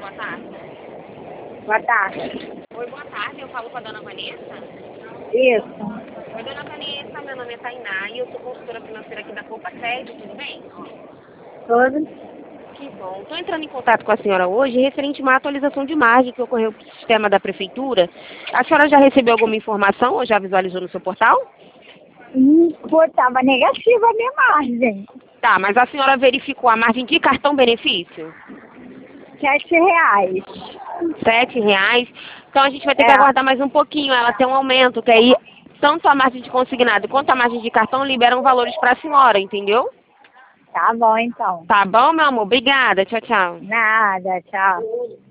boa tarde. Boa tarde. Oi, boa tarde. Eu falo com a dona Vanessa. Isso. Oi, dona Vanessa. Meu nome é Tainá e eu sou consultora financeira aqui da Copa Crédito, tudo bem? Tudo. Que bom. Estou entrando em contato com a senhora hoje referente a uma atualização de margem que ocorreu para o sistema da Prefeitura. A senhora já recebeu alguma informação ou já visualizou no seu portal? Pô, tava negativa a minha margem. Tá, mas a senhora verificou a margem de cartão benefício? R$ 7. R$ 7. Então a gente vai ter que aguardar mais um pouquinho. Ela tem um aumento, que aí tanto a margem de consignado quanto a margem de cartão liberam valores para a senhora, entendeu? Tá bom, então. Tá bom, meu amor? Obrigada. Tchau, tchau. Nada, tchau.